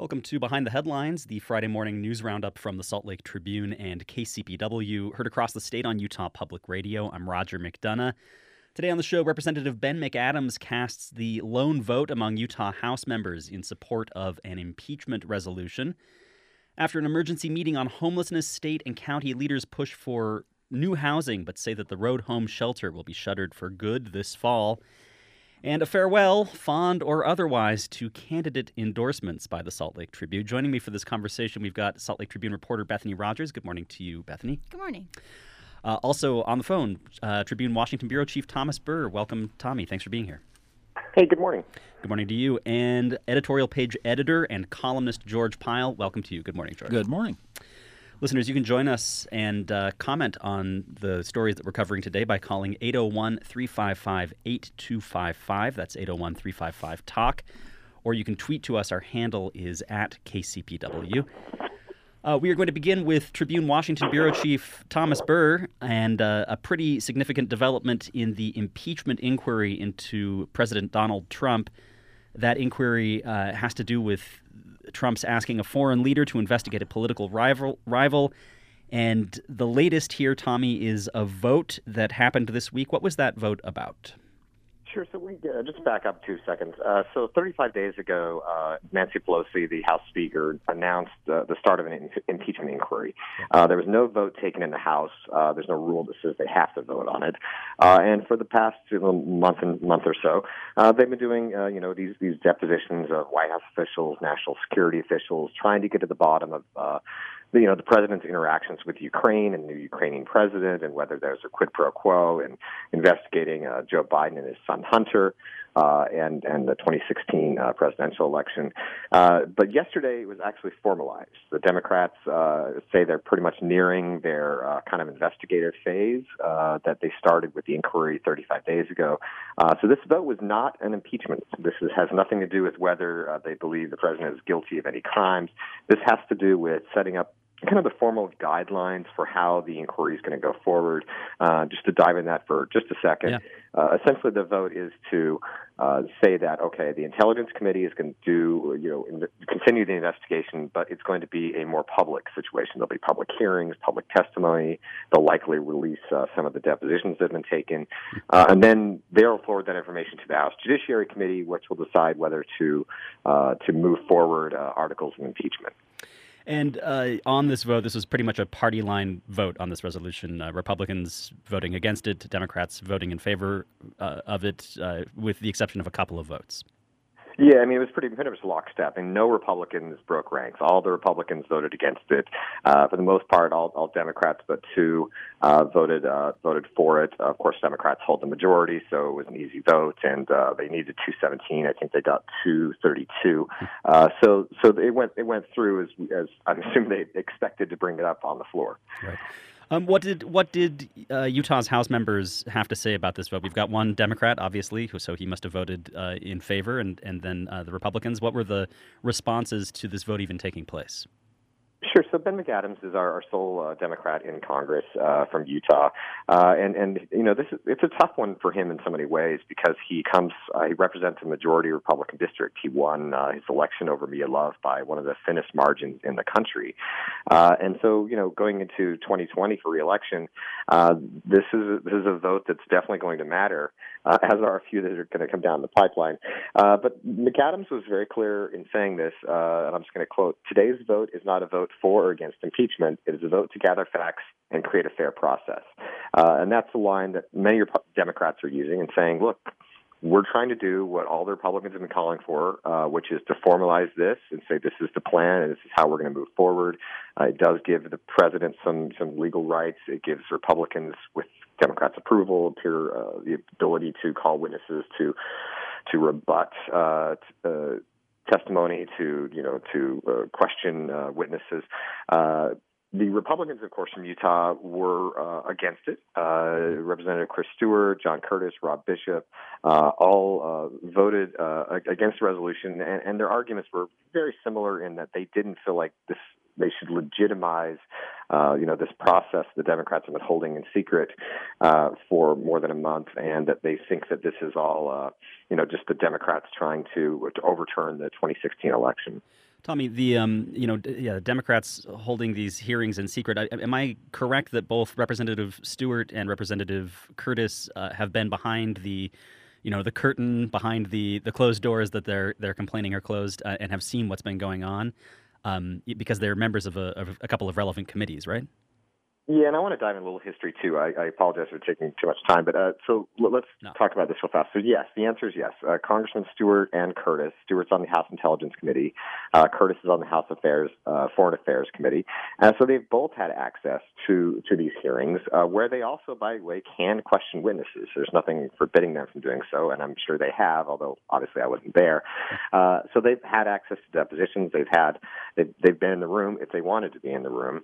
Welcome to Behind the Headlines, the Friday morning news roundup from the Salt Lake Tribune and KCPW, heard across the state on Utah Public Radio. I'm Roger McDonough. Today on the show, Representative Ben McAdams casts the lone vote among Utah House members in support of an impeachment resolution. After an emergency meeting on homelessness, state and county leaders push for new housing but say that the Road Home Shelter will be shuttered for good this fall. And a farewell, fond or otherwise, to candidate endorsements by the Salt Lake Tribune. Joining me for this conversation, we've got Salt Lake Tribune reporter Bethany Rogers. Good morning to you, Bethany. Good morning. Also on the phone, Tribune Washington Bureau Chief Thomas Burr. Welcome, Tommy. Thanks for being here. Hey, good morning. Good morning to you. And editorial page editor and columnist George Pyle. Welcome to you. Good morning, George. Good morning. Listeners, you can join us and comment on the stories that we're covering today by calling 801-355-8255. That's 801-355-TALK. Or you can tweet to us. Our handle is at KCPW. We are going to begin with Tribune Washington Bureau Chief Thomas Burr and a pretty significant development in the impeachment inquiry into President Donald Trump. That inquiry has to do with Trump's asking a foreign leader to investigate a political rival. And the latest here, Tommy, is a vote that happened this week. What was that vote about? Sure. So we just back up 2 seconds. So 35 days ago, Nancy Pelosi, the House Speaker, announced the start of an impeachment inquiry. There was no vote taken in the House. There's no rule that says they have to vote on it. And for the past month or so, they've been doing these depositions of White House officials, national security officials, trying to get to the bottom of the president's interactions with Ukraine and the Ukrainian president, and whether there's a quid pro quo, and investigating Joe Biden and his son Hunter, and the 2016 presidential election. But yesterday it was actually formalized. The Democrats say they're pretty much nearing their kind of investigative phase that they started with the inquiry 35 days ago. So this vote was not an impeachment. This has nothing to do with whether they believe the president is guilty of any crimes. This has to do with setting up kind of the formal guidelines for how the inquiry is going to go forward. Just to dive in that for just a second, essentially the vote is to say that, okay, the Intelligence Committee is going to continue the investigation, but it's going to be a more public situation. There'll be public hearings, public testimony. They'll likely release some of the depositions that have been taken. And then they'll forward that information to the House Judiciary Committee, which will decide whether to move forward articles of impeachment. And on this vote, this was pretty much a party line vote on this resolution. Republicans voting against it, Democrats voting in favor of it, with the exception of a couple of votes. Yeah, I mean, it was pretty much lockstep, and no Republicans broke ranks. All the Republicans voted against it. For the most part, all Democrats but two voted for it. Of course, Democrats hold the majority, so it was an easy vote, and they needed 217. I think they got 232. So it went through as I assume they expected to bring it up on the floor. Right. What did Utah's House members have to say about this vote? We've got one Democrat, obviously, so he must have voted in favor, and then the Republicans. What were the responses to this vote even taking place? Sure. So Ben McAdams is our sole Democrat in Congress from Utah, and it's a tough one for him in so many ways because he represents a majority Republican district. He won his election over Mia Love by one of the thinnest margins in the country, and so going into 2020 for re-election, this is a vote that's definitely going to matter, as are a few that are going to come down the pipeline. But McAdams was very clear in saying this, and I'm just going to quote: "Today's vote is not a vote for or against impeachment. It is a vote to gather facts and create a fair process." And that's the line that many Democrats are using and saying, look, we're trying to do what all the Republicans have been calling for, which is to formalize this and say this is the plan and this is how we're going to move forward. It does give the president some legal rights. It gives Republicans, with Democrats' approval, the ability to call witnesses to rebut testimony, to question witnesses. The Republicans, of course, from Utah were against it. Representative Chris Stewart, John Curtis, Rob Bishop, all voted against the resolution, and their arguments were very similar in that they didn't feel like this should legitimize this process the Democrats have been holding in secret for more than a month, and that they think that this is all just the Democrats trying to overturn the 2016 election. Tommy, the Democrats holding these hearings in secret. Am I correct that both Representative Stewart and Representative Curtis have been behind the curtain, behind the closed doors that they're complaining are closed, and have seen what's been going on, because they're members of a couple of relevant committees, right? Yeah, and I want to dive in a little history, too. I apologize for taking too much time, but so let's talk about this real fast. So, yes, the answer is yes. Congressman Stewart and Curtis. Stewart's on the House Intelligence Committee. Curtis is on the House Foreign Affairs Committee. So they've both had access to these hearings, where they also, by the way, can question witnesses. There's nothing forbidding them from doing so, and I'm sure they have, although obviously I wasn't there. So they've had access to depositions. They've been in the room if they wanted to be in the room.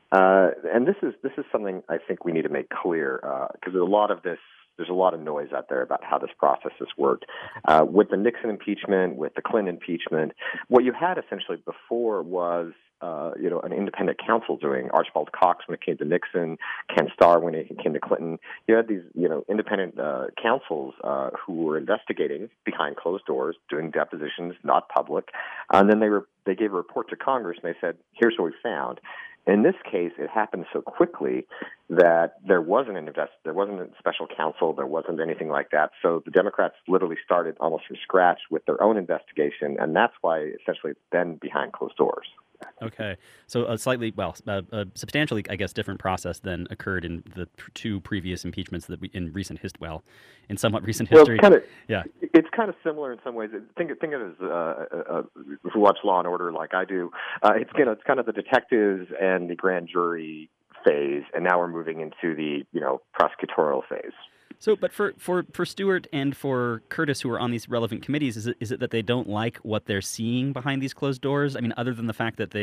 And this is something I think we need to make clear, because there's a lot of noise out there about how this process has worked. With the Nixon impeachment, with the Clinton impeachment, what you had essentially before was an independent counsel doing. Archibald Cox when it came to Nixon, Ken Starr when it came to Clinton. You had these independent counsels who were investigating behind closed doors, doing depositions, not public, and then they gave a report to Congress and they said, "Here's what we found." In this case, it happened so quickly that there wasn't a special counsel, there wasn't anything like that. So the Democrats literally started almost from scratch with their own investigation, and that's why essentially it's been behind closed doors. Okay, so a substantially, I guess, different process than occurred in the two previous impeachments that in somewhat recent history. It's kind of similar in some ways. Think of it as if you watch Law and Order like I do. It's kind of the detectives and the grand jury phase, and now we're moving into the prosecutorial phase. So, but for Stewart and for Curtis, who are on these relevant committees, is it that they don't like what they're seeing behind these closed doors? I mean, other than the fact that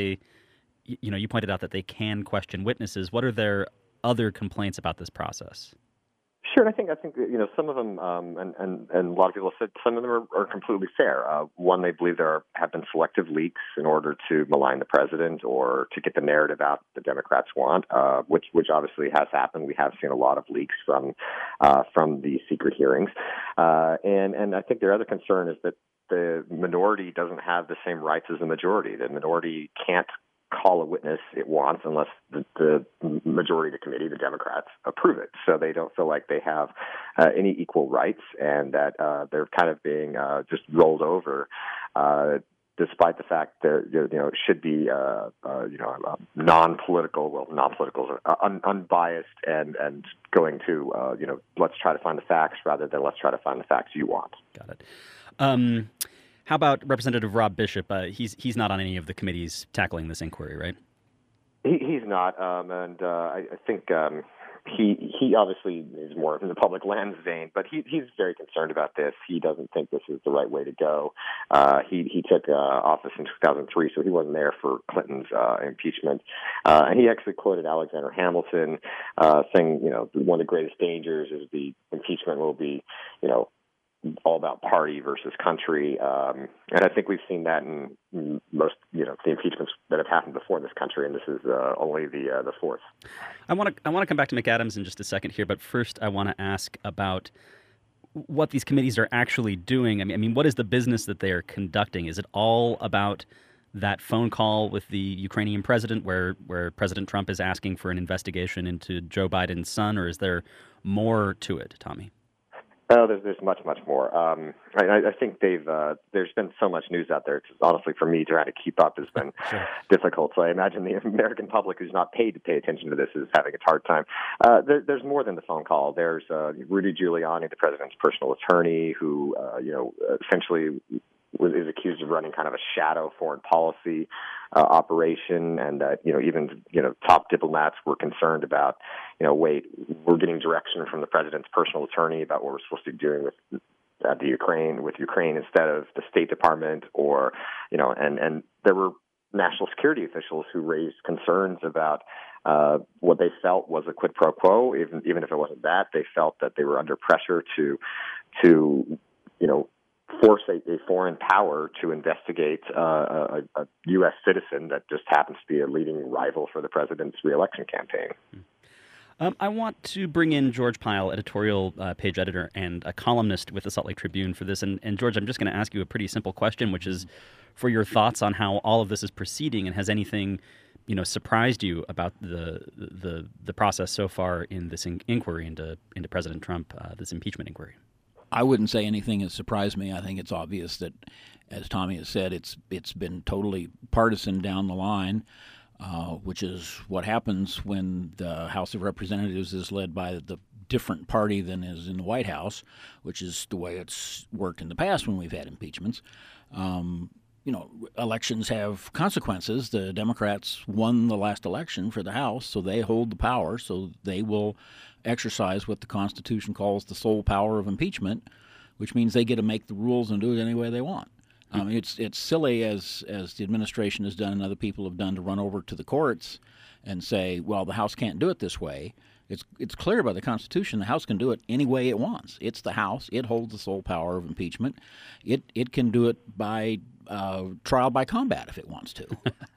you pointed out that they can question witnesses, what are their other complaints about this process? Sure, and I think some of them, and a lot of people have said some of them are completely fair. One, they believe there have been selective leaks in order to malign the president or to get the narrative out the Democrats want, which obviously has happened. We have seen a lot of leaks from the secret hearings, and I think their other concern is that the minority doesn't have the same rights as the majority. The minority can't call a witness it wants unless the majority of the committee, the Democrats, approve it. So they don't feel like they have any equal rights, and that they're kind of being just rolled over, despite the fact that it should be non-political. Well, non-political, unbiased, and going to let's try to find the facts rather than let's try to find the facts you want. Got it. How about Representative Rob Bishop? He's not on any of the committees tackling this inquiry, right? He's not, and I think he obviously is more in the public lands vein, but he's very concerned about this. He doesn't think this is the right way to go. He took office in 2003, so he wasn't there for Clinton's impeachment, and he actually quoted Alexander Hamilton, saying, one of the greatest dangers is the impeachment will be, all about party versus country, and I think we've seen that in most, the impeachments that have happened before in this country, and this is only the fourth. I want to come back to McAdams in just a second here, but first I want to ask about what these committees are actually doing. I mean, what is the business that they are conducting? Is it all about that phone call with the Ukrainian president, where President Trump is asking for an investigation into Joe Biden's son, or is there more to it, Tommy? Oh, there's much more. I think there's been so much news out there. It's honestly, for me, trying to keep up has been difficult. So I imagine the American public who's not paid to pay attention to this is having a hard time. There's more than the phone call. There's Rudy Giuliani, the president's personal attorney, who essentially is accused of running kind of a shadow foreign policy operation, and even top diplomats were concerned about, wait, we're getting direction from the president's personal attorney about what we're supposed to be doing with Ukraine instead of the State Department, or and there were national security officials who raised concerns about what they felt was a quid pro quo. Even if it wasn't that, they felt that they were under pressure to force a foreign power to investigate a U.S. citizen that just happens to be a leading rival for the president's reelection campaign. I want to bring in George Pyle, editorial page editor and a columnist with the Salt Lake Tribune for this. And George, I'm just going to ask you a pretty simple question, which is for your thoughts on how all of this is proceeding, and has anything, surprised you about the process so far in this inquiry into President Trump, this impeachment inquiry? I wouldn't say anything has surprised me. I think it's obvious that, as Tommy has said, it's been totally partisan down the line. Which is what happens when the House of Representatives is led by the different party than is in the White House, which is the way it's worked in the past when we've had impeachments. Elections have consequences. The Democrats won the last election for the House, so they hold the power, so they will exercise what the Constitution calls the sole power of impeachment, which means they get to make the rules and do it any way they want. It's silly, as the administration has done and other people have done, to run over to the courts and say, well, the House can't do it this way. It's clear by the Constitution the House can do it any way it wants. It's the House. It holds the sole power of impeachment. It can do it by trial by combat if it wants to.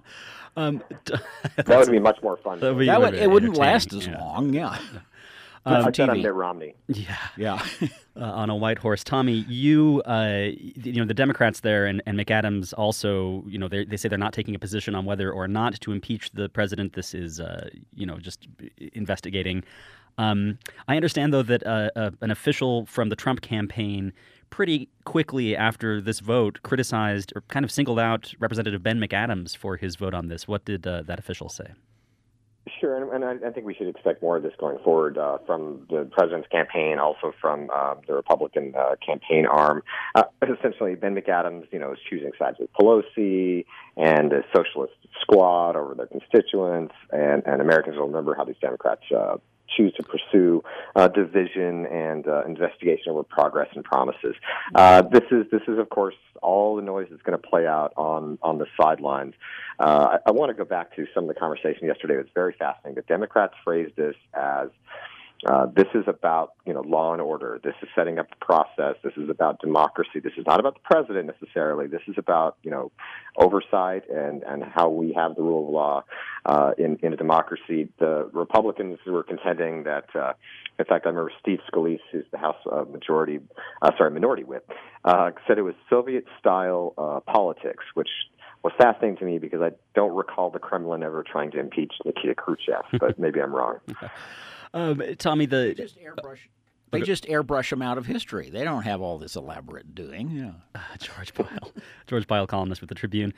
That would be much more fun. It wouldn't last as long, yeah. I bet I'm Mitt Romney. Yeah. On a white horse. Tommy, the Democrats there and McAdams also, they say they're not taking a position on whether or not to impeach the president. This is, just investigating. I understand, though, that an official from the Trump campaign pretty quickly after this vote criticized or kind of singled out Representative Ben McAdams for his vote on this. What did that official say? Sure, and I think we should expect more of this going forward from the president's campaign, also from the Republican campaign arm. Essentially, Ben McAdams, is choosing sides with Pelosi and the Socialist Squad over their constituents, and Americans will remember how these Democrats choose to pursue division and investigation over progress and promises. This is, of course, all the noise that's going to play out on the sidelines. I want to go back to some of the conversation yesterday. It was very fascinating. The Democrats phrased this as this is about law and order. This is setting up the process. This is about democracy. This is not about the president necessarily. This is about oversight and how we have the rule of law in a democracy. The Republicans were contending that. In fact, I remember Steve Scalise, who's the House Minority Whip, said it was Soviet-style politics, which was fascinating to me because I don't recall the Kremlin ever trying to impeach Nikita Khrushchev, but maybe I'm wrong. Tommy, they just airbrush them out of history. They don't have all this elaborate doing. George Pyle, columnist with the Tribune.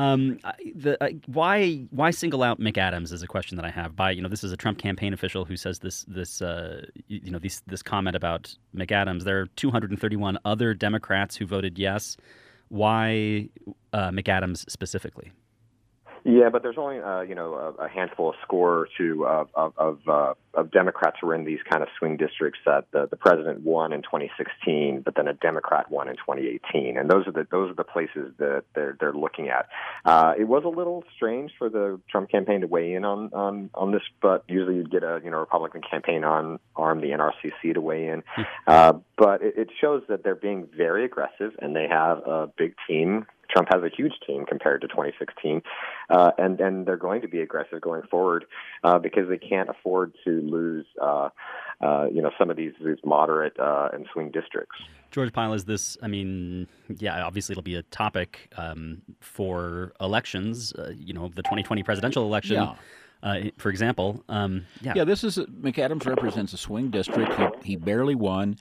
Why single out McAdams is a question that I have. This is a Trump campaign official who says this comment about McAdams. There are 231 other Democrats who voted yes. Why McAdams specifically? Yeah, but there's only a handful, a score or two of Democrats who were in these kind of swing districts that the president won in 2016, but then a Democrat won in 2018, and those are the places that they're looking at. It was a little strange for the Trump campaign to weigh in on this, but usually you'd get a Republican campaign arm, the NRCC, to weigh in. But it shows that they're being very aggressive, and they have a big team. Trump has a huge team compared to 2016, and they're going to be aggressive going forward because they can't afford to lose, some of these moderate and swing districts. George Pyle, is this? Obviously it'll be a topic for elections. The 2020 presidential election. Yeah. For example, this is McAdams represents a swing district. He barely won.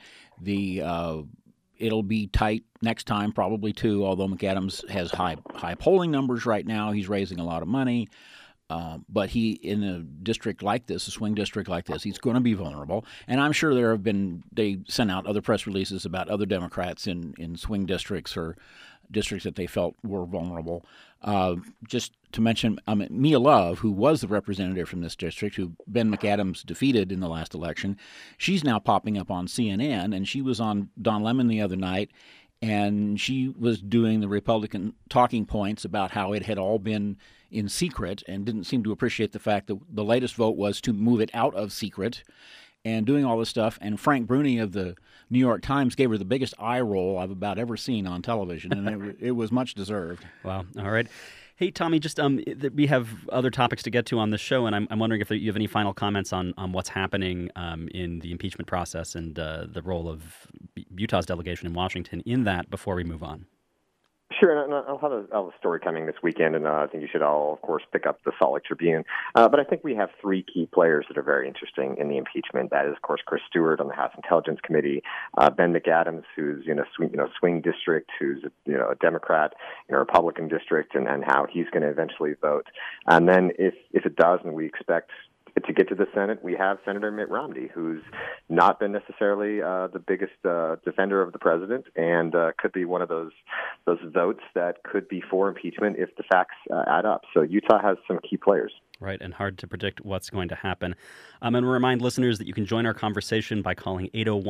It'll be tight next time, probably too. Although McAdams has high polling numbers right now, he's raising a lot of money. But he, in a district like this, a swing district like this, he's going to be vulnerable. And I'm sure they sent out other press releases about other Democrats in swing districts or districts that they felt were vulnerable. Just to mention Mia Love, who was the representative from this district, who Ben McAdams defeated in the last election, she's now popping up on CNN, and she was on Don Lemon the other night, and she was doing the Republican talking points about how it had all been in secret and didn't seem to appreciate the fact that the latest vote was to move it out of secret. and doing all this stuff. And Frank Bruni of the New York Times gave her the biggest eye roll I've about ever seen on television, and it was much deserved. Wow. All right. Hey, Tommy, just we have other topics to get to on this show, and I'm wondering if you have any final comments on what's happening in the impeachment process and the role of Utah's delegation in Washington in that before we move on. Sure, and I'll have a story coming this weekend, and I think you should all, of course, pick up the Salt Lake Tribune. But I think we have three key players that are very interesting in the impeachment. That is, of course, Chris Stewart on the House Intelligence Committee, Ben McAdams, who's in a swing district, who's a Democrat in a Republican district, and how he's going to eventually vote. And then if it does, and we expect to get to the Senate, we have Senator Mitt Romney, who's not been necessarily the biggest defender of the president, and could be one of those votes that could be for impeachment if the facts add up. So Utah has some key players. Right, and hard to predict what's going to happen. And we'll remind listeners that you can join our conversation by calling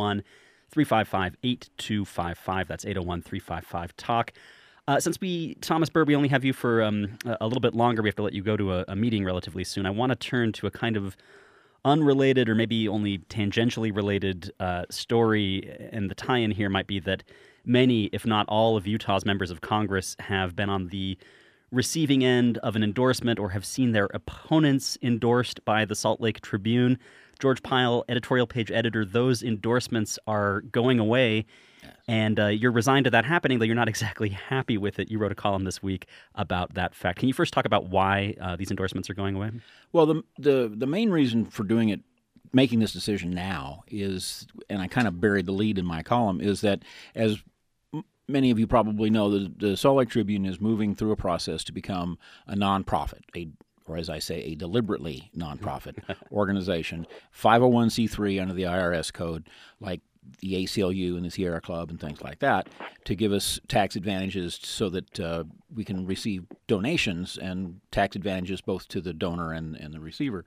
801-355-8255. That's 801-355-TALK. Since Thomas Burr, we only have you for a little bit longer. We have to let you go to a meeting relatively soon. I want to turn to a kind of unrelated or maybe only tangentially related story, and the tie-in here might be that many, if not all, of Utah's members of Congress have been on the receiving end of an endorsement or have seen their opponents endorsed by the Salt Lake Tribune. George Pyle, editorial page editor, those endorsements are going away. And you're resigned to that happening, though you're not exactly happy with it. You wrote a column this week about that fact. Can you first talk about why these endorsements are going away? Well, the main reason for making this decision now is, and I kind of buried the lead in my column, is that as many of you probably know, the Salt Lake Tribune is moving through a process to become a nonprofit, or as I say, a deliberately nonprofit organization, 501c3 under the IRS code, like the ACLU and the Sierra Club and things like that, to give us tax advantages so that we can receive donations and tax advantages both to the donor and the receiver.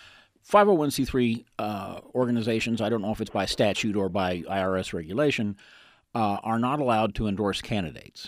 501c3 organizations, I don't know if it's by statute or by IRS regulation, are not allowed to endorse candidates.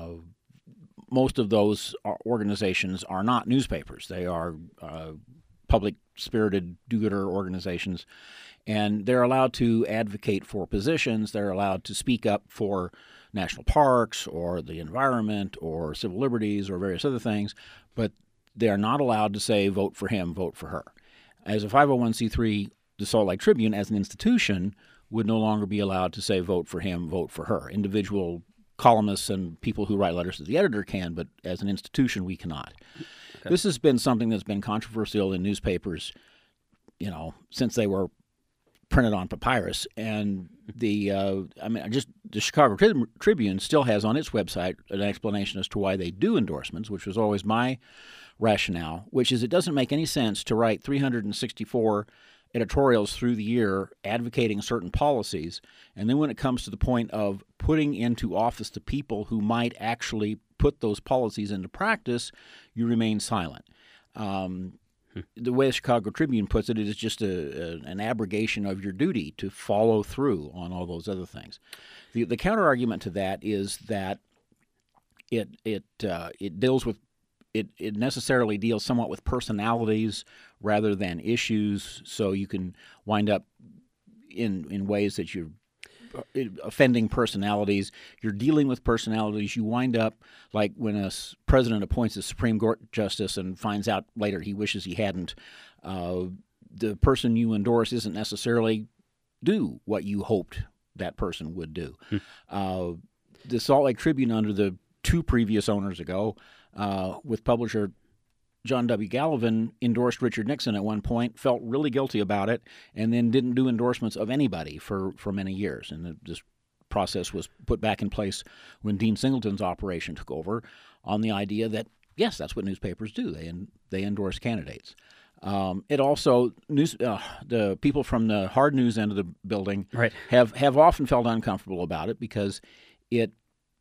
Most of those organizations are not newspapers. They are public-spirited do-gooder organizations, and they're allowed to advocate for positions. They're allowed to speak up for national parks or the environment or civil liberties or various other things, but they are not allowed to say, vote for him, vote for her. As a 501c3, the Salt Lake Tribune, as an institution, would no longer be allowed to say, vote for him, vote for her. Individual columnists and people who write letters to the editor can, but as an institution, we cannot. Okay. This has been something that's been controversial in newspapers, since they were printed on papyrus. And the Chicago Tribune still has on its website an explanation as to why they do endorsements, which was always my rationale, which is it doesn't make any sense to write 364 editorials through the year advocating certain policies, and then when it comes to the point of putting into office the people who might actually put those policies into practice, you remain silent. The way the Chicago Tribune puts it is just an abrogation of your duty to follow through on all those other things. The counter argument to that is that it deals with it necessarily deals somewhat with personalities rather than issues, so you can wind up in ways that you're offending personalities. You're dealing with personalities. You wind up like when a president appoints a Supreme Court justice and finds out later he wishes he hadn't. The person you endorse isn't necessarily do what you hoped that person would do. The Salt Lake Tribune, under the two previous owners ago, with publisher John W. Gallivan, endorsed Richard Nixon at one point, felt really guilty about it, and then didn't do endorsements of anybody for many years. And this process was put back in place when Dean Singleton's operation took over on the idea that, yes, that's what newspapers do. They endorse candidates. It also, the people from the hard news end of the building have often felt uncomfortable about it because it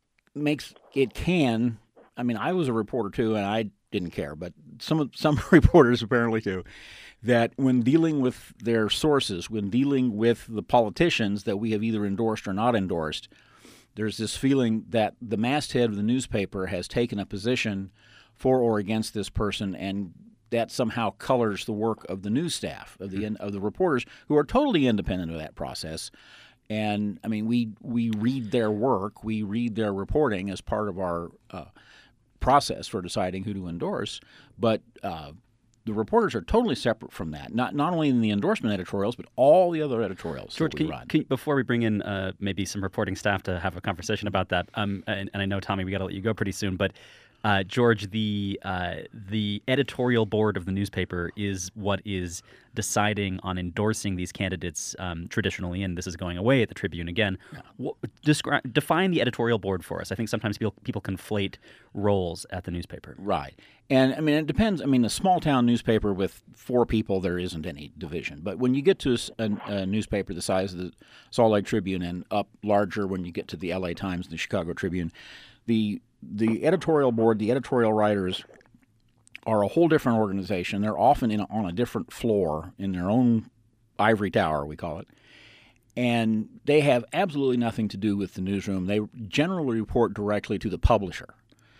can. I mean, I was a reporter too, and I didn't care, but some reporters apparently do, that when dealing with their sources, when dealing with the politicians that we have either endorsed or not endorsed, there's this feeling that the masthead of the newspaper has taken a position for or against this person, and that somehow colors the work of the news staff, of the reporters, who are totally independent of that process. And I mean, we read their work, we read their reporting as part of our process for deciding who to endorse. But the reporters are totally separate from that. Not only in the endorsement editorials, but all the other editorials George, that we run. Before we bring in maybe some reporting staff to have a conversation about that, and I know, Tommy, we got to let you go pretty soon, but George, the editorial board of the newspaper is what is deciding on endorsing these candidates traditionally, and this is going away at the Tribune again. Yeah. Define the editorial board for us. I think sometimes people conflate roles at the newspaper. Right. And, I mean, it depends. I mean, a small-town newspaper with 4 people, there isn't any division. But when you get to a newspaper the size of the Salt Lake Tribune and up larger when you get to the L.A. Times and the Chicago Tribune, the editorial board, the editorial writers, are a whole different organization. They're often on a different floor in their own ivory tower, we call it. And they have absolutely nothing to do with the newsroom. They generally report directly to the publisher.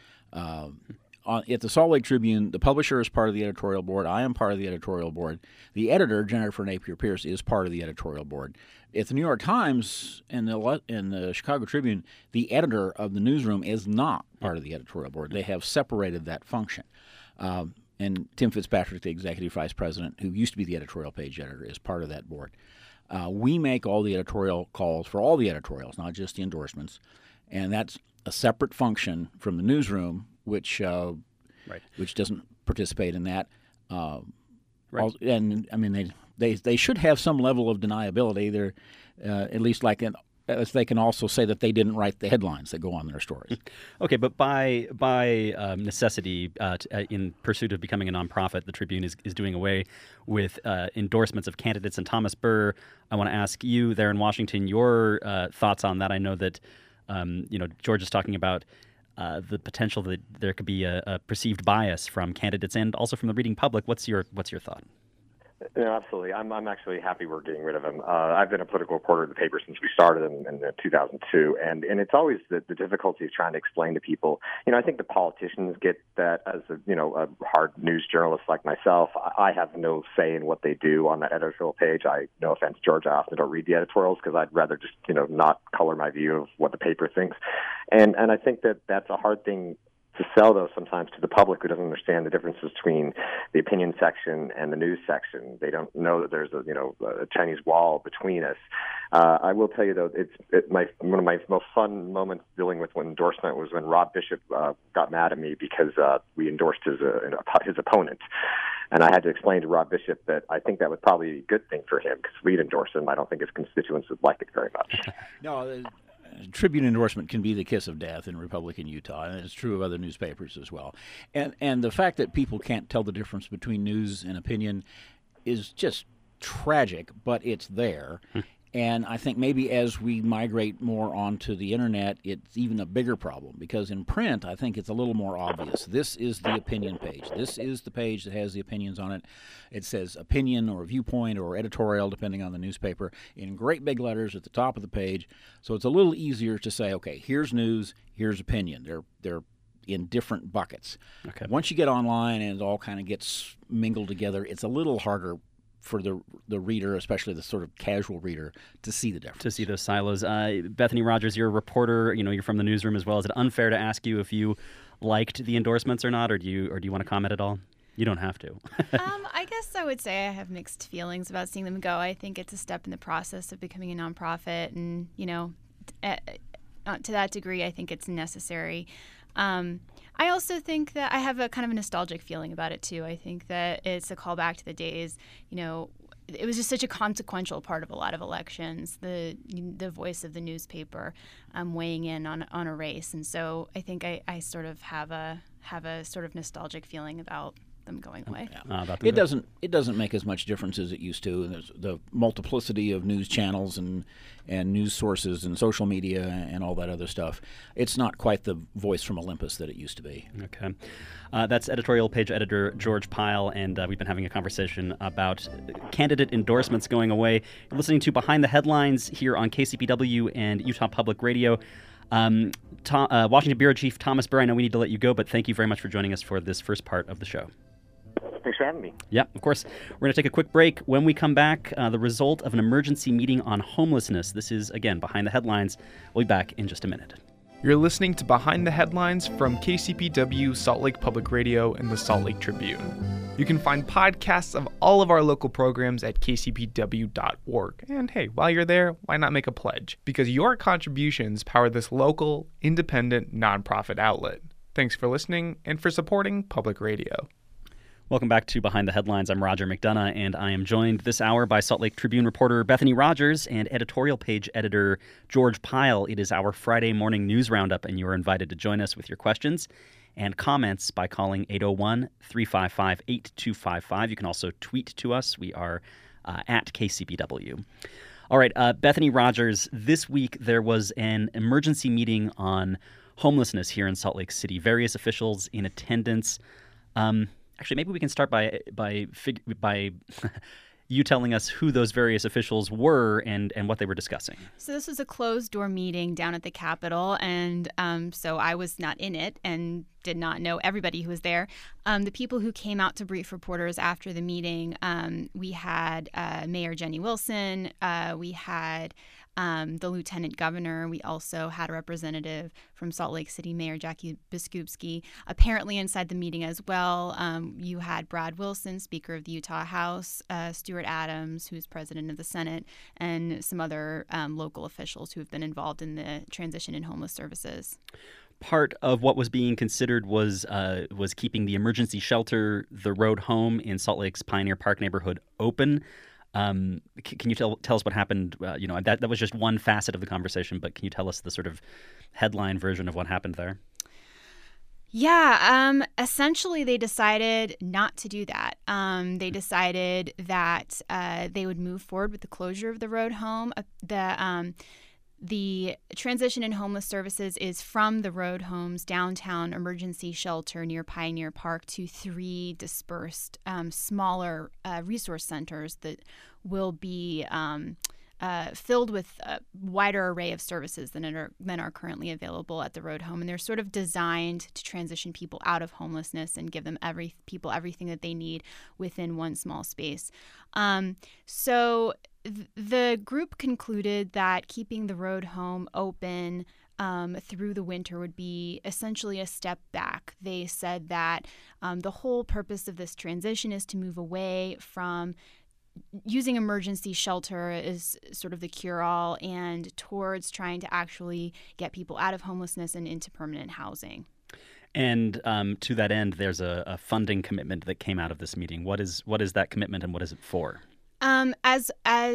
At the Salt Lake Tribune, the publisher is part of the editorial board. I am part of the editorial board. The editor, Jennifer Napier Pierce, is part of the editorial board. At the New York Times and the Chicago Tribune, the editor of the newsroom is not part of the editorial board. They have separated that function. And Tim Fitzpatrick, the executive vice president, who used to be the editorial page editor, is part of that board. We make all the editorial calls for all the editorials, not just the endorsements. And that's a separate function from the newsroom, which doesn't participate in that. Right. And I mean, they should have some level of deniability. They're at least as they can also say that they didn't write the headlines that go on their stories. Okay, but by necessity, in pursuit of becoming a nonprofit, the Tribune is doing away with endorsements of candidates. And Thomas Burr, I want to ask you there in Washington your thoughts on that. I know that George is talking about the potential that there could be a perceived bias from candidates and also from the reading public. What's your thought? No, absolutely. I'm actually happy we're getting rid of him. I've been a political reporter at the paper since we started in 2002, and it's always the difficulty of trying to explain to people. I think the politicians get that as a hard news journalist like myself. I have no say in what they do on that editorial page. No offense, George, I often don't read the editorials because I'd rather just not color my view of what the paper thinks, and I think that's a hard thing to sell those sometimes to the public who doesn't understand the differences between the opinion section and the news section. They don't know that there's a Chinese wall between us. I will tell you though, one of my most fun moments dealing with one endorsement was when Rob Bishop got mad at me because we endorsed his opponent. And I had to explain to Rob Bishop that I think that would probably be a good thing for him because we'd endorse him. I don't think his constituents would like it very much. No. Tribune endorsement can be the kiss of death in Republican Utah, and it's true of other newspapers as well. And the fact that people can't tell the difference between news and opinion is just tragic, but it's there. And I think maybe as we migrate more onto the internet, it's even a bigger problem because in print, I think it's a little more obvious. This is the opinion page. This is the page that has the opinions on it. It says opinion or viewpoint or editorial, depending on the newspaper, in great big letters at the top of the page. So it's a little easier to say, okay, here's news, here's opinion. They're in different buckets. Okay. Once you get online and it all kind of gets mingled together, it's a little harder for the reader, especially the sort of casual reader, to see the difference. To see those silos. Bethany Rogers, you're a reporter. You're from the newsroom as well. Is it unfair to ask you if you liked the endorsements or not, or do you want to comment at all? You don't have to. I guess I would say I have mixed feelings about seeing them go. I think it's a step in the process of becoming a nonprofit, and to that degree, I think it's necessary. I also think that I have a kind of a nostalgic feeling about it too. I think that it's a callback to the days, it was just such a consequential part of a lot of elections, the voice of the newspaper weighing in on a race. And so I think I sort of have a sort of nostalgic feeling about them going away. Yeah. It doesn't make as much difference as it used to. There's the multiplicity of news channels and news sources and social media and all that other stuff. It's not quite the voice from Olympus that it used to be. Okay. That's editorial page editor George Pyle, and we've been having a conversation about candidate endorsements going away. You're listening to Behind the Headlines here on KCPW and Utah Public Radio. Washington Bureau Chief Thomas Burr, I know we need to let you go, but thank you very much for joining us for this first part of the show. Thanks for having me. Yeah, of course. We're going to take a quick break. When we come back, the result of an emergency meeting on homelessness. This is, again, Behind the Headlines. We'll be back in just a minute. You're listening to Behind the Headlines from KCPW, Salt Lake Public Radio, and the Salt Lake Tribune. You can find podcasts of all of our local programs at kcpw.org. And hey, while you're there, why not make a pledge? Because your contributions power this local, independent, nonprofit outlet. Thanks for listening and for supporting public radio. Welcome back to Behind the Headlines. I'm Roger McDonough, and I am joined this hour by Salt Lake Tribune reporter Bethany Rogers and editorial page editor George Pyle. It is our Friday morning news roundup, and you are invited to join us with your questions and comments by calling 801-355-8255. You can also tweet to us. We are at KCPW. All right, Bethany Rogers, this week there was an emergency meeting on homelessness here in Salt Lake City. Various officials in attendance. Actually, maybe we can start by you telling us who those various officials were and what they were discussing. So this was a closed-door meeting down at the Capitol, and so I was not in it and did not know everybody who was there. The people who came out to brief reporters after the meeting, we had Mayor Jenny Wilson, we had the lieutenant governor. We also had a representative from Salt Lake City, Mayor Jackie Biskupski. Apparently inside the meeting as well, you had Brad Wilson, Speaker of the Utah House, Stuart Adams, who's president of the Senate, and some other local officials who have been involved in the transition in homeless services. Part of what was being considered was keeping the emergency shelter, the road home in Salt Lake's Pioneer Park neighborhood, open. Can you tell us what happened? That was just one facet of the conversation, but can you tell us the sort of headline version of what happened there? Yeah, essentially they decided not to do that. They decided that they would move forward with the closure of the road home. The transition in homeless services is from the road home's downtown emergency shelter near Pioneer Park to 3 dispersed smaller resource centers that will be filled with a wider array of services than are currently available at the road home. And they're sort of designed to transition people out of homelessness and give them everything that they need within one small space. So the group concluded that keeping the road home open through the winter would be essentially a step back. They said that the whole purpose of this transition is to move away from using emergency shelter as sort of the cure-all and towards trying to actually get people out of homelessness and into permanent housing. And to that end, there's a funding commitment that came out of this meeting. What is that commitment and what is it for? As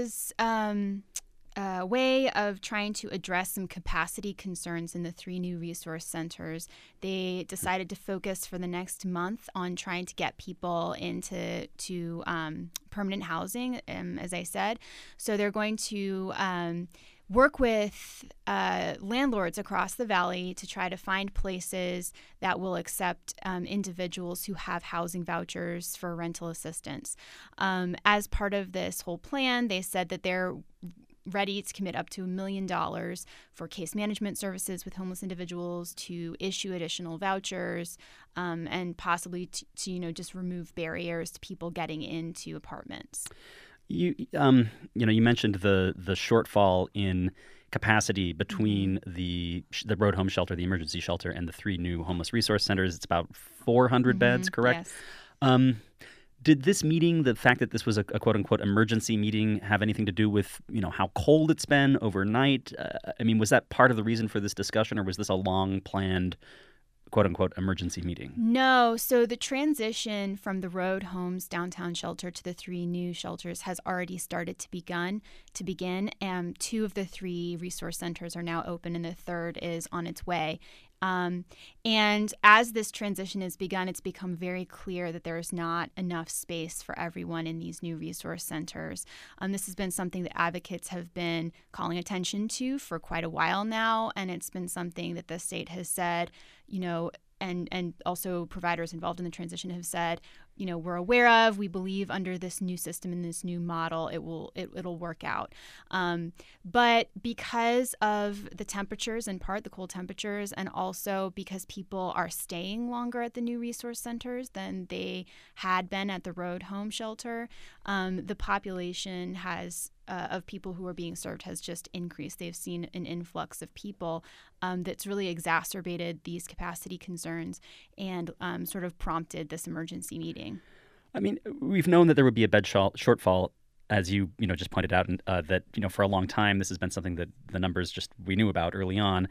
a way of trying to address some capacity concerns in the 3 new resource centers, they decided to focus for the next month on trying to get people into permanent housing, as I said. So they're going to work with landlords across the valley to try to find places that will accept individuals who have housing vouchers for rental assistance. As part of this whole plan, they said that they're ready to commit up to $1 million for case management services with homeless individuals, to issue additional vouchers, and possibly to just remove barriers to people getting into apartments. You mentioned the shortfall in capacity between the road home shelter, the emergency shelter, and the 3 new homeless resource centers. It's about 400 beds, correct? Yes. Did this meeting, the fact that this was a quote-unquote emergency meeting, have anything to do with, how cold it's been overnight? Was that part of the reason for this discussion, or was this a long-planned quote-unquote emergency meeting? No. So the transition from the road home's downtown shelter to the 3 new shelters has already started to begin. 2 of the 3 resource centers are now open, and the 3rd is on its way. And as this transition has begun, it's become very clear that there is not enough space for everyone in these new resource centers. This has been something that advocates have been calling attention to for quite a while now, and it's been something that the state has said, and also providers involved in the transition have said, we're aware of. We believe under this new system and this new model, it'll work out. But because of the temperatures, in part the cold temperatures, and also because people are staying longer at the new resource centers than they had been at the road home shelter, the population of people who are being served has just increased. They've seen an influx of people that's really exacerbated these capacity concerns and sort of prompted this emergency meeting. I mean, we've known that there would be a bed shortfall, as you just pointed out, and that for a long time this has been something that the numbers we knew about early on.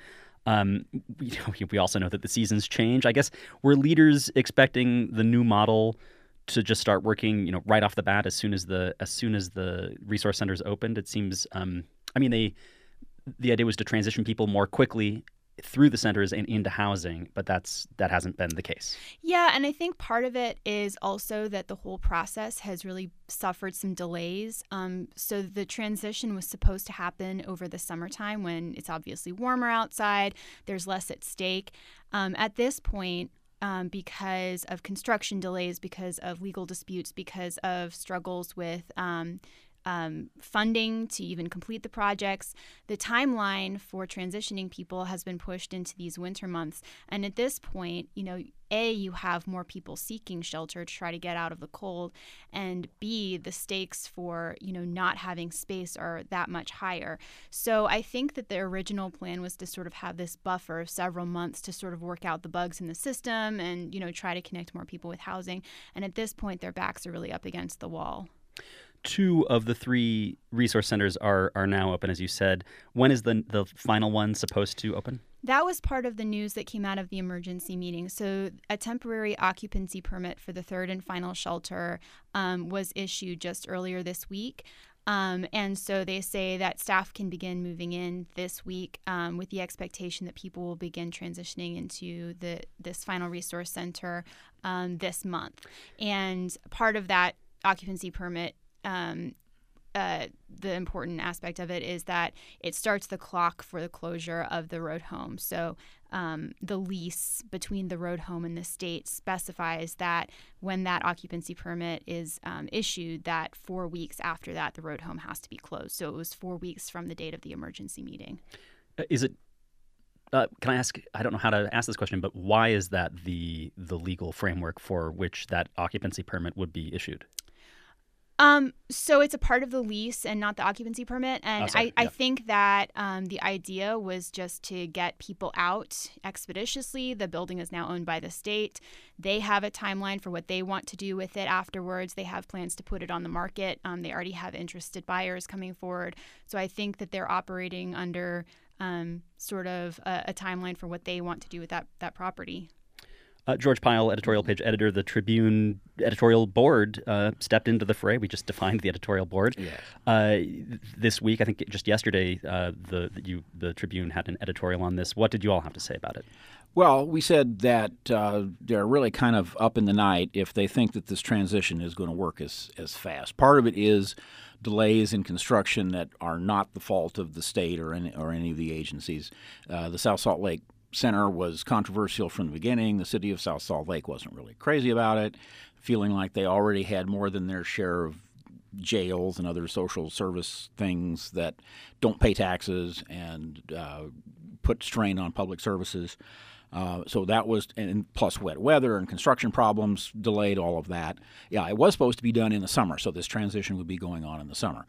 We also know that the seasons change. I guess were leaders expecting the new model to just start working, right off the bat as soon as the resource centers opened? It seems, the idea was to transition people more quickly through the centers and into housing, but that hasn't been the case. Yeah, and I think part of it is also that the whole process has really suffered some delays. So the transition was supposed to happen over the summertime when it's obviously warmer outside, there's less at stake. At this point, because of construction delays, because of legal disputes, because of struggles with funding to even complete the projects, the timeline for transitioning people has been pushed into these winter months. And at this point, you have more people seeking shelter to try to get out of the cold, and B, the stakes for, not having space are that much higher. So I think that the original plan was to sort of have this buffer of several months to sort of work out the bugs in the system and, try to connect more people with housing. And at this point, their backs are really up against the wall. 2 of the 3 resource centers are now open, as you said. When is the final one supposed to open? That was part of the news that came out of the emergency meeting. So a temporary occupancy permit for the 3rd and final shelter was issued just earlier this week. And so they say that staff can begin moving in this week with the expectation that people will begin transitioning into this final resource center this month. And part of that occupancy permit, the important aspect of it is that it starts the clock for the closure of the road home. So the lease between the road home and the state specifies that when that occupancy permit is issued, that 4 weeks after that, the road home has to be closed. So it was 4 weeks from the date of the emergency meeting. Is it? Can I ask? I don't know how to ask this question, but why is that the legal framework for which that occupancy permit would be issued? So it's a part of the lease and not the occupancy permit. And I think that the idea was just to get people out expeditiously. The building is now owned by the state. They have a timeline for what they want to do with it afterwards. They have plans to put it on the market. They already have interested buyers coming forward. So I think that they're operating under sort of a timeline for what they want to do with that property. George Pyle, editorial page editor, the Tribune editorial board stepped into the fray. We just defined the editorial board. Yes. This week, I think just yesterday, the Tribune had an editorial on this. What did you all have to say about it? Well, we said that they're really kind of up in the night if they think that this transition is going to work as fast. Part of it is delays in construction that are not the fault of the state or any of the agencies. The South Salt Lake Center was controversial from the beginning. The city of South Salt Lake wasn't really crazy about it, feeling like they already had more than their share of jails and other social service things that don't pay taxes and put strain on public services. So that was, and plus wet weather and construction problems delayed all of that. Yeah, it was supposed to be done in the summer, so this transition would be going on in the summer.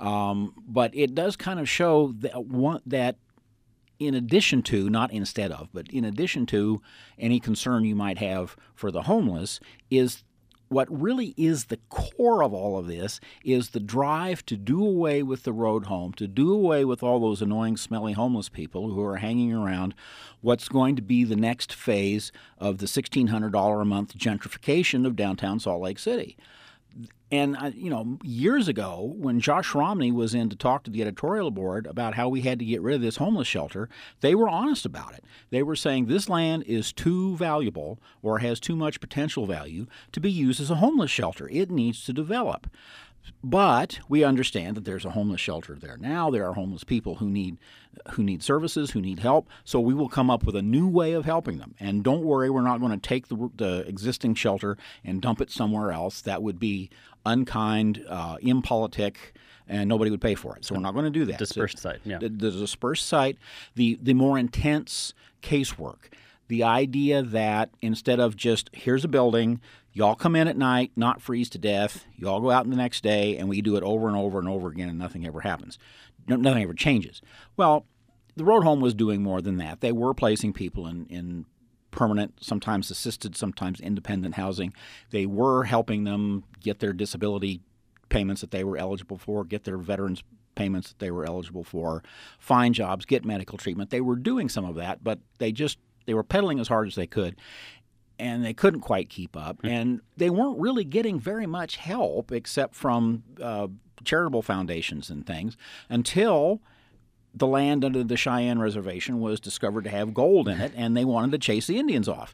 But it does kind of show that in addition to, not instead of, but in addition to any concern you might have for the homeless, is what really is the core of all of this is the drive to do away with the road home, to do away with all those annoying, smelly homeless people who are hanging around what's going to be the next phase of the $1,600 a month gentrification of downtown Salt Lake City. And, years ago, when Josh Romney was in to talk to the editorial board about how we had to get rid of this homeless shelter, they were honest about it. They were saying this land is too valuable or has too much potential value to be used as a homeless shelter. It needs to develop. But we understand that there's a homeless shelter there now. There are homeless people who need services, who need help. So we will come up with a new way of helping them. And don't worry, we're not going to take the existing shelter and dump it somewhere else. That would be unkind, impolitic, and nobody would pay for it. So we're not going to do that. Dispersed site, yeah. The dispersed site, the more intense casework. The idea that instead of just, here's a building, y'all come in at night, not freeze to death, y'all go out the next day, and we do it over and over and over again, and nothing ever happens. Nothing ever changes. Well, the road home was doing more than that. They were placing people in permanent, sometimes assisted, sometimes independent housing. They were helping them get their disability payments that they were eligible for, get their veterans payments that they were eligible for, find jobs, get medical treatment. They were doing some of that, but they were pedaling as hard as they could, and they couldn't quite keep up. And they weren't really getting very much help except from charitable foundations and things until the land under the Cheyenne Reservation was discovered to have gold in it, and they wanted to chase the Indians off.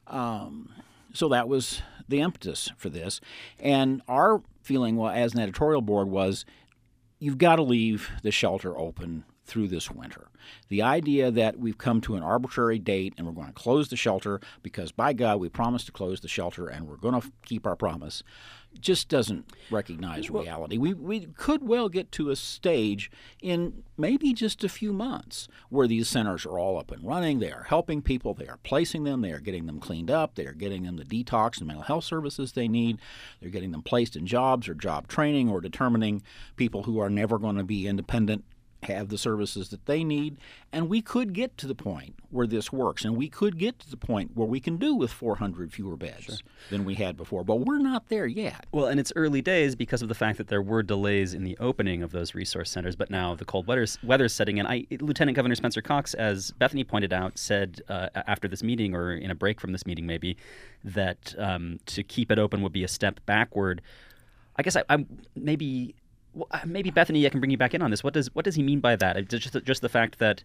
So that was the impetus for this. And our feeling, as an editorial board, was you've got to leave the shelter open through this winter. The idea that we've come to an arbitrary date and we're going to close the shelter because, by God, we promised to close the shelter and we're going to keep our promise just doesn't recognize reality. We could well get to a stage in maybe just a few months where these centers are all up and running. They are helping people. They are placing them. They are getting them cleaned up. They are getting them the detox and mental health services they need. They're getting them placed in jobs or job training or determining people who are never going to be independent have the services that they need, and we could get to the point where this works, and we could get to the point where we can do with 400 fewer beds than we had before, but we're not there yet. Well, and it's early days because of the fact that there were delays in the opening of those resource centers, but now the cold weather's setting in. Lieutenant Governor Spencer Cox, as Bethany pointed out, said after this meeting, or in a break from this meeting maybe, that to keep it open would be a step backward. I guess I maybe... Well, maybe Bethany, I can bring you back in on this. What does he mean by that? Just the fact that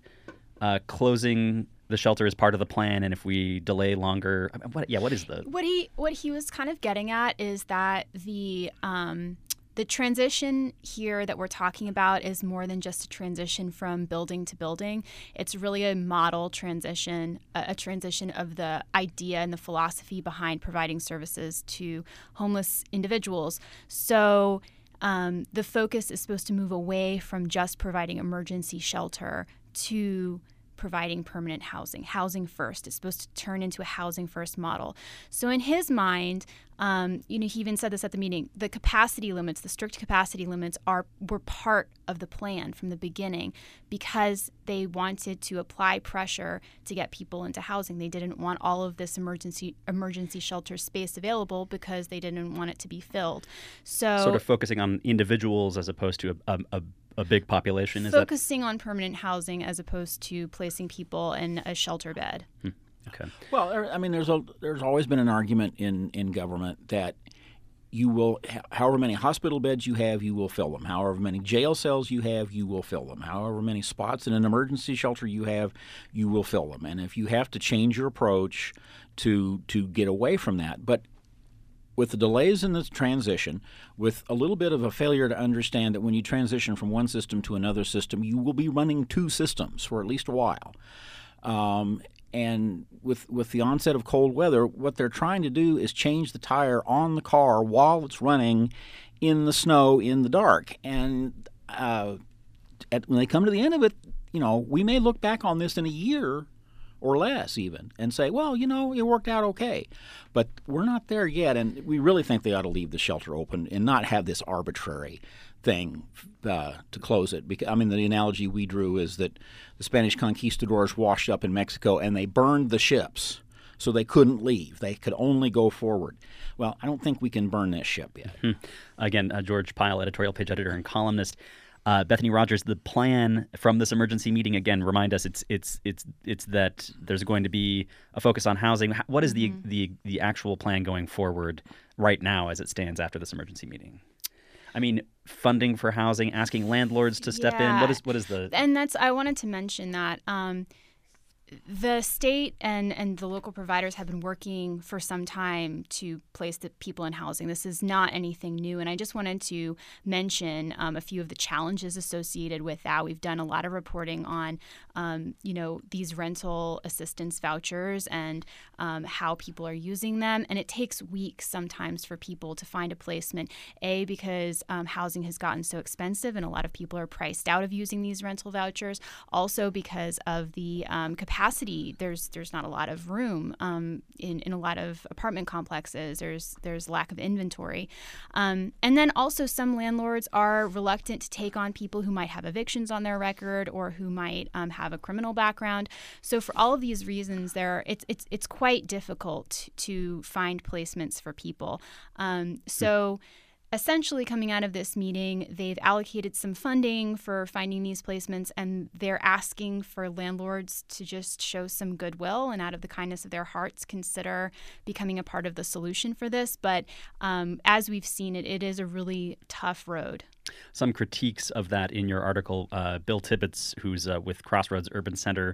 closing the shelter is part of the plan, and if we delay longer, what is the what he was kind of getting at is that the transition here that we're talking about is more than just a transition from building to building. It's really a model transition, a transition of the idea and the philosophy behind providing services to homeless individuals. So the focus is supposed to move away from just providing emergency shelter to providing permanent housing first. It's supposed to turn into a housing first model. So in his mind, he even said this at the meeting, the strict capacity limits were part of the plan from the beginning because they wanted to apply pressure to get people into housing. They didn't want all of this emergency shelter space available because they didn't want it to be filled. So sort of focusing on individuals as opposed to a big population? Focusing on permanent housing as opposed to placing people in a shelter bed. Okay. Well, I mean, there's always been an argument in government that you will, however many hospital beds you have, you will fill them. However many jail cells you have, you will fill them. However many spots in an emergency shelter you have, you will fill them. And if you have to change your approach to get away from that, but with the delays in this transition, with a little bit of a failure to understand that when you transition from one system to another system, you will be running two systems for at least a while. And with the onset of cold weather, what they're trying to do is change the tire on the car while it's running in the snow, in the dark. And when they come to the end of it, we may look back on this in a year or less even, and say, well, it worked out okay. But we're not there yet, and we really think they ought to leave the shelter open and not have this arbitrary thing to close it. Because, the analogy we drew is that the Spanish conquistadors washed up in Mexico, and they burned the ships, so they couldn't leave. They could only go forward. Well, I don't think we can burn this ship yet. Again, George Pyle, editorial page editor and columnist. Bethany Rogers, the plan from this emergency meeting, again, remind us it's that there's going to be a focus on housing. What is the actual plan going forward right now as it stands after this emergency meeting? Funding for housing, asking landlords to step in. What is the? And I wanted to mention that the state and the local providers have been working for some time to place the people in housing. This is not anything new. And I just wanted to mention a few of the challenges associated with that. We've done a lot of reporting on, these rental assistance vouchers and how people are using them. And it takes weeks sometimes for people to find a placement, because housing has gotten so expensive and a lot of people are priced out of using these rental vouchers. Also because of the capacity. There's not a lot of room in a lot of apartment complexes. There's lack of inventory, and then also some landlords are reluctant to take on people who might have evictions on their record or who might have a criminal background. So for all of these reasons, it's quite difficult to find placements for people. Essentially, coming out of this meeting, they've allocated some funding for finding these placements, and they're asking for landlords to just show some goodwill and out of the kindness of their hearts consider becoming a part of the solution for this. But as we've seen, it is a really tough road. Some critiques of that in your article, Bill Tibbetts, who's with Crossroads Urban Center,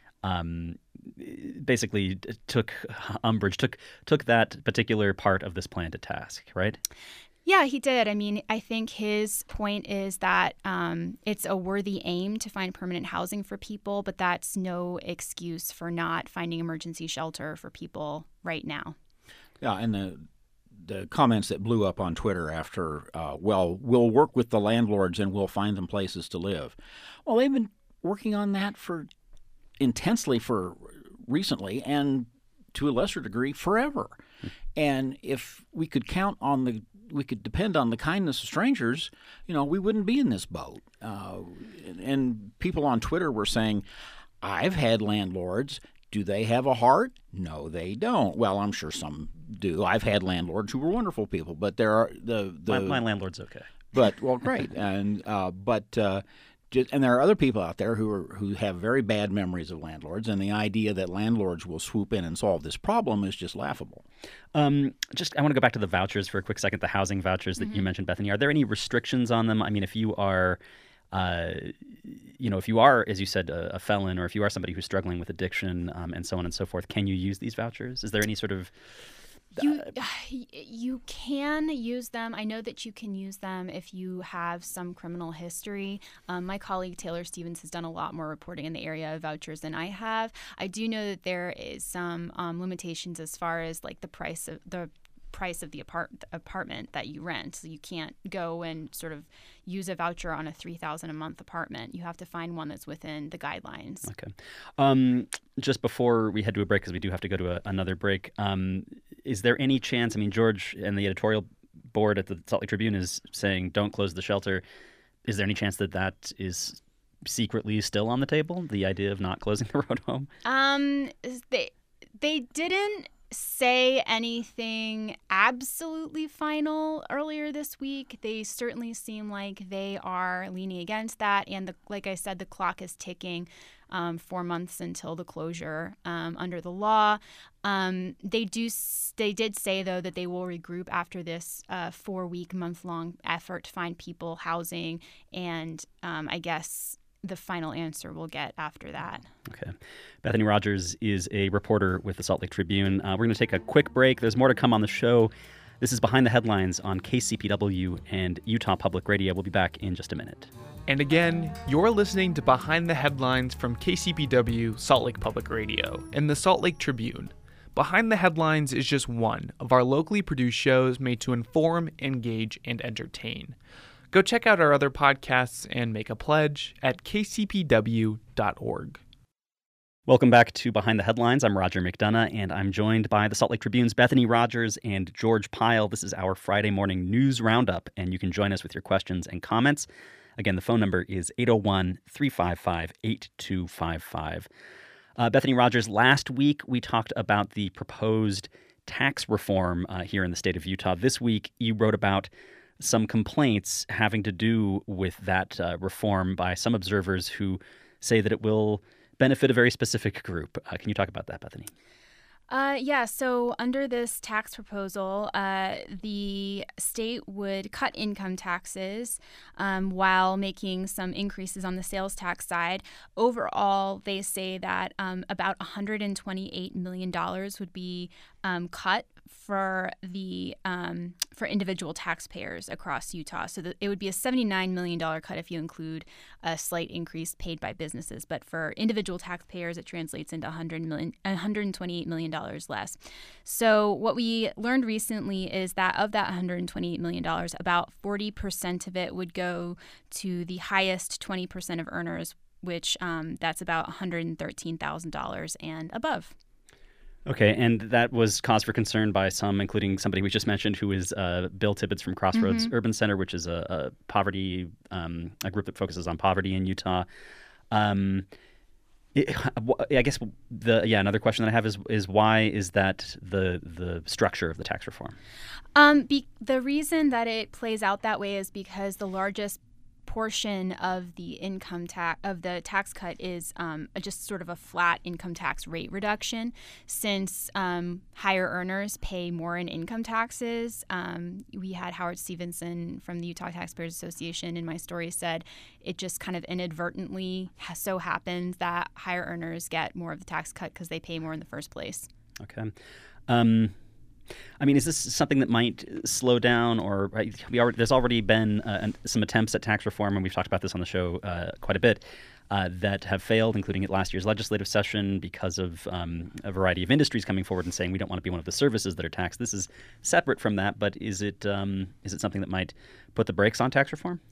basically took umbrage, took that particular part of this plan to task, right? Yeah, he did. I mean, I think his point is that it's a worthy aim to find permanent housing for people, but that's no excuse for not finding emergency shelter for people right now. Yeah, and the comments that blew up on Twitter after, we'll work with the landlords and we'll find them places to live. Well, they've been working on that intensely for recently and to a lesser degree forever. And if we could we could depend on the kindness of strangers, we wouldn't be in this boat. And people on Twitter were saying, I've had landlords. Do they have a heart? No, they don't. Well, I'm sure some do. I've had landlords who were wonderful people, but there are my landlord's okay. But great. And and there are other people out there who have very bad memories of landlords, and the idea that landlords will swoop in and solve this problem is just laughable. I want to go back to the vouchers for a quick second, the housing vouchers that you mentioned, Bethany. Are there any restrictions on them? I mean, if you are, as you said, a felon, or if you are somebody who's struggling with addiction and so on and so forth, can you use these vouchers? Is there any sort of... You can use them. I know that you can use them if you have some criminal history. My colleague Taylor Stevens has done a lot more reporting in the area of vouchers than I have. I do know that there is some limitations as far as like the price of the apartment that you rent. So you can't go and sort of use a voucher on a $3,000 a month apartment. You have to find one that's within the guidelines. Okay. Just before we head to a break, because we do have to go to another break, is there any chance, George and the editorial board at the Salt Lake Tribune is saying don't close the shelter. Is there any chance that is secretly still on the table, the idea of not closing the road home? They didn't say anything absolutely final earlier this week. They certainly seem like they are leaning against that. And like I said, the clock is ticking 4 months until the closure under the law. They did say, though, that they will regroup after this 4-week, month-long effort to find people housing. And I guess the final answer we'll get after that. Okay. Bethany Rogers is a reporter with the Salt Lake Tribune. We're going to take a quick break. There's more to come on the show. This is Behind the Headlines on KCPW and Utah Public Radio. We'll be back in just a minute. And again, you're listening to Behind the Headlines from KCPW, Salt Lake Public Radio, and the Salt Lake Tribune. Behind the Headlines is just one of our locally produced shows made to inform, engage, and entertain. Go check out our other podcasts and make a pledge at kcpw.org. Welcome back to Behind the Headlines. I'm Roger McDonough, and I'm joined by the Salt Lake Tribune's Bethany Rogers and George Pyle. This is our Friday morning news roundup, and you can join us with your questions and comments. Again, the phone number is 801-355-8255. Bethany Rogers, last week we talked about the proposed tax reform here in the state of Utah. This week you wrote about some complaints having to do with that reform by some observers who say that it will benefit a very specific group. Can you talk about that, Bethany? Yeah, so under this tax proposal, the state would cut income taxes while making some increases on the sales tax side. Overall, they say that about $128 million would be cut for the for individual taxpayers across Utah. So it would be a $79 million cut if you include a slight increase paid by businesses. But for individual taxpayers, it translates into $128 million less. So what we learned recently is that of that $128 million, about 40% of it would go to the highest 20% of earners, which that's about $113,000 and above. Okay, and that was cause for concern by some, including somebody we just mentioned, who is Bill Tibbetts from Crossroads Urban Center, which is a poverty, a group that focuses on poverty in Utah. I guess another question that I have is why is that the structure of the tax reform? The reason that it plays out that way is because the largest portion of the tax cut is just sort of a flat income tax rate reduction, since higher earners pay more in income taxes. We had Howard Stevenson from the Utah Taxpayers Association in my story said it just kind of inadvertently so happens that higher earners get more of the tax cut because they pay more in the first place. Okay. I mean, is this something that might slow down, or there's already been some attempts at tax reform, and we've talked about this on the show quite a bit, that have failed, including at last year's legislative session because of a variety of industries coming forward and saying we don't want to be one of the services that are taxed. This is separate from that, but is it something that might put the brakes on tax reform?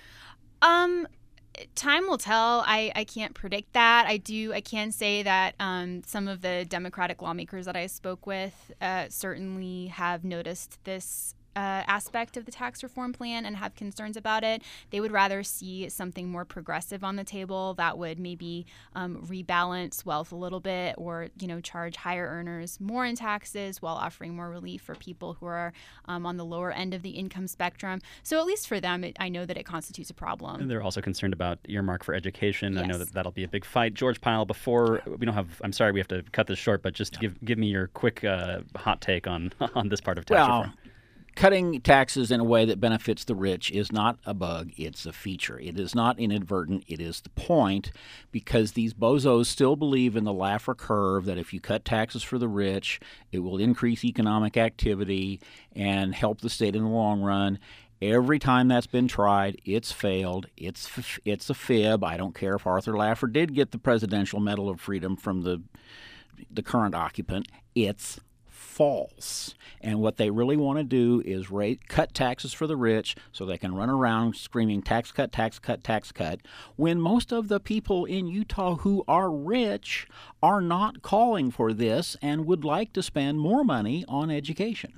Time will tell. I can't predict that. I can say that some of the Democratic lawmakers that I spoke with certainly have noticed this aspect of the tax reform plan and have concerns about it. They would rather see something more progressive on the table that would maybe rebalance wealth a little bit, or charge higher earners more in taxes while offering more relief for people who are on the lower end of the income spectrum. So at least for them, I know that it constitutes a problem. And they're also concerned about earmark for education. Yes. I know that'll be a big fight. George Pyle, before I'm sorry we have to cut this short, but just give me your quick hot take on this part of tax reform. Cutting taxes in a way that benefits the rich is not a bug, it's a feature. It is not inadvertent, it is the point, because these bozos still believe in the Laffer curve that if you cut taxes for the rich, it will increase economic activity and help the state in the long run. Every time that's been tried, it's failed. It's a fib. I don't care if Arthur Laffer did get the Presidential Medal of Freedom from the current occupant. It's false. And what they really want to do is cut taxes for the rich so they can run around screaming tax cut, tax cut, tax cut, when most of the people in Utah who are rich are not calling for this and would like to spend more money on education.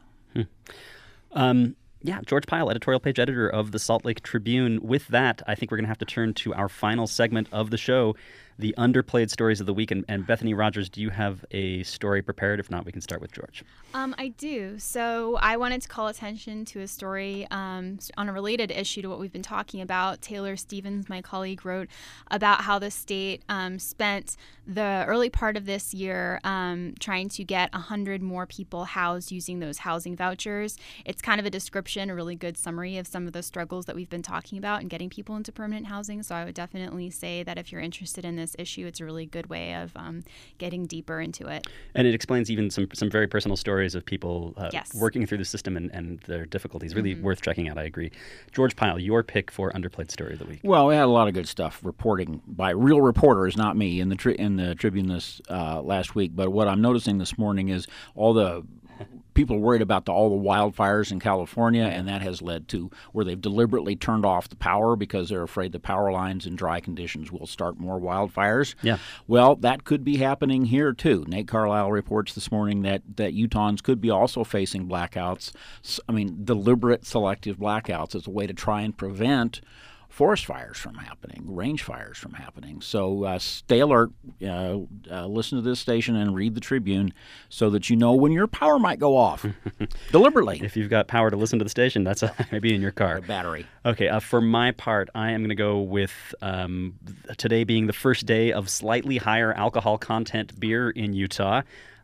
Yeah, George Pyle, editorial page editor of the Salt Lake Tribune. With that, I think we're going to have to turn to our final segment of the show, the underplayed stories of the week. And Bethany Rogers, do you have a story prepared? If not, we can start with George. I do. So I wanted to call attention to a story on a related issue to what we've been talking about. Taylor Stevens, my colleague, wrote about how the state spent the early part of this year trying to get 100 more people housed using those housing vouchers. It's kind of a description, a really good summary of some of the struggles that we've been talking about in getting people into permanent housing. So I would definitely say that if you're interested in this issue, it's a really good way of getting deeper into it. And it explains even some very personal stories of people Yes. working through the system and their difficulties. Really worth checking out, I agree. George Pyle, your pick for underplayed story of the week. Well, we had a lot of good stuff reporting by real reporters, not me, in the Tribune this last week. But what I'm noticing this morning is all the people worried about all the wildfires in California, and that has led to where they've deliberately turned off the power because they're afraid the power lines in dry conditions will start more wildfires. Yeah. Well, that could be happening here too. Nate Carlisle reports this morning that Utahns could be also facing blackouts. I mean, deliberate selective blackouts as a way to try and prevent forest fires from happening, range fires from happening. So stay alert, listen to this station and read the Tribune so that you know when your power might go off deliberately. If you've got power to listen to the station, that's maybe in your car. A battery. Okay, for my part, I am going to go with today being the first day of slightly higher alcohol content beer in Utah.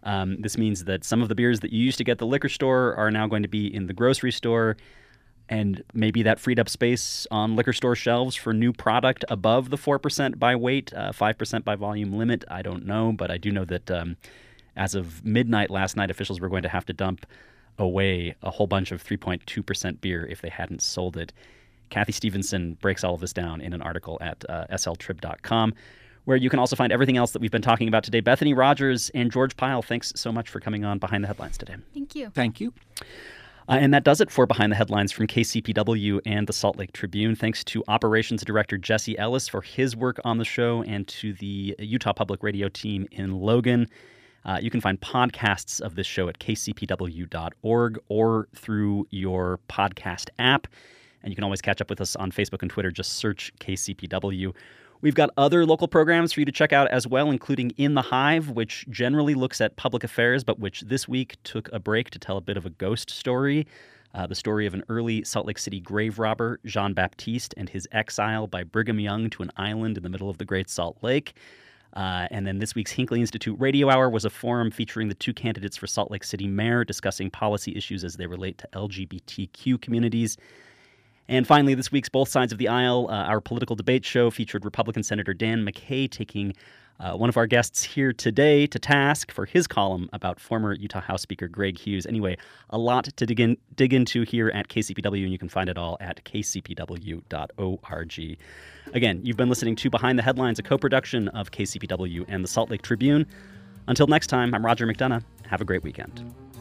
This means that some of the beers that you used to get at the liquor store are now going to be in the grocery store. And maybe that freed up space on liquor store shelves for new product above the 4% by weight, 5% by volume limit. I don't know, but I do know that as of midnight last night, officials were going to have to dump away a whole bunch of 3.2% beer if they hadn't sold it. Kathy Stevenson breaks all of this down in an article at sltrib.com, where you can also find everything else that we've been talking about today. Bethany Rogers and George Pyle, thanks so much for coming on Behind the Headlines today. Thank you. Thank you. And that does it for Behind the Headlines from KCPW and the Salt Lake Tribune. Thanks to Operations Director Jesse Ellis for his work on the show, and to the Utah Public Radio team in Logan. You can find podcasts of this show at kcpw.org or through your podcast app. And you can always catch up with us on Facebook and Twitter. Just search KCPW. We've got other local programs for you to check out as well, including In the Hive, which generally looks at public affairs, but which this week took a break to tell a bit of a ghost story. The story of an early Salt Lake City grave robber, Jean Baptiste, and his exile by Brigham Young to an island in the middle of the Great Salt Lake. And then this week's Hinckley Institute Radio Hour was a forum featuring the two candidates for Salt Lake City mayor discussing policy issues as they relate to LGBTQ communities. And finally, this week's Both Sides of the Aisle, our political debate show, featured Republican Senator Dan McKay taking one of our guests here today to task for his column about former Utah House Speaker Greg Hughes. Anyway, a lot to dig into here at KCPW, and you can find it all at kcpw.org. Again, you've been listening to Behind the Headlines, a co-production of KCPW and the Salt Lake Tribune. Until next time, I'm Roger McDonough. Have a great weekend.